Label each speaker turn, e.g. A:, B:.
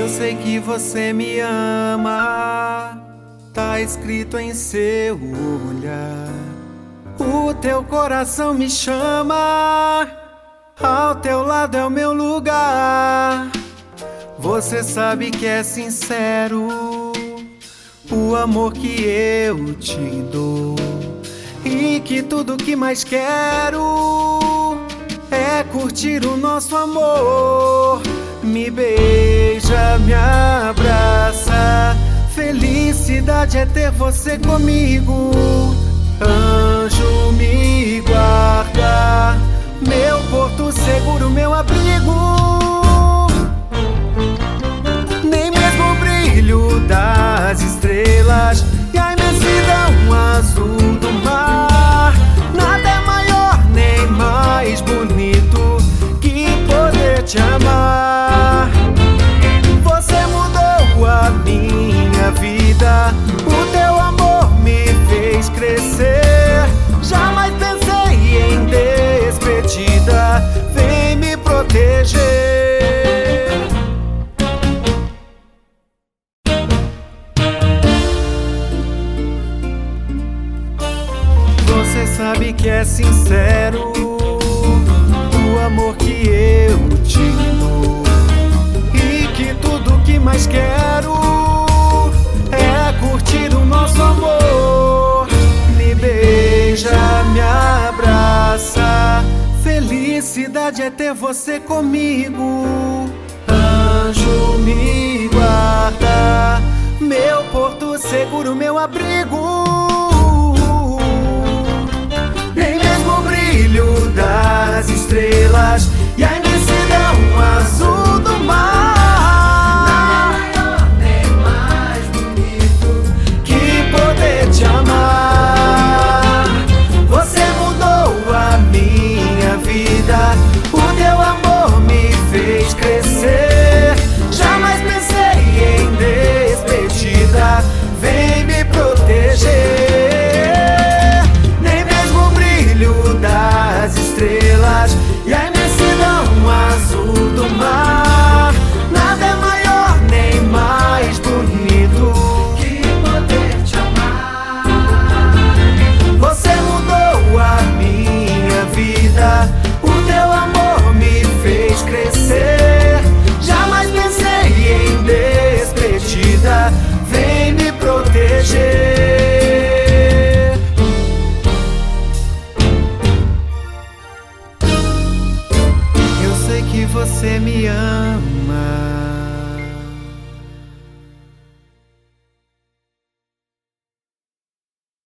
A: Eu sei que você me ama, tá escrito em seu olhar. O teu coração me chama, ao teu lado é o meu lugar. Você sabe que é sincero o amor que eu te dou, e que tudo que mais quero é curtir o nosso amor. Me beija, me abraça, felicidade é ter você comigo. Anjo, me guarda, meu porto seguro, meu abrigo. Nem mesmo o brilho das estrelas e a imensidão azul do mar, nada é maior nem mais bonito que poder te amar. Você mudou a minha vida, o teu amor me fez crescer. Jamais pensei em despedida, vem me proteger. Você sabe que é sincero o amor que eu te dou, e que tudo que mais quero é curtir o nosso amor. Me beija, me abraça, felicidade é ter você comigo. Anjo, me guarda, meu porto seguro, meu abrigo.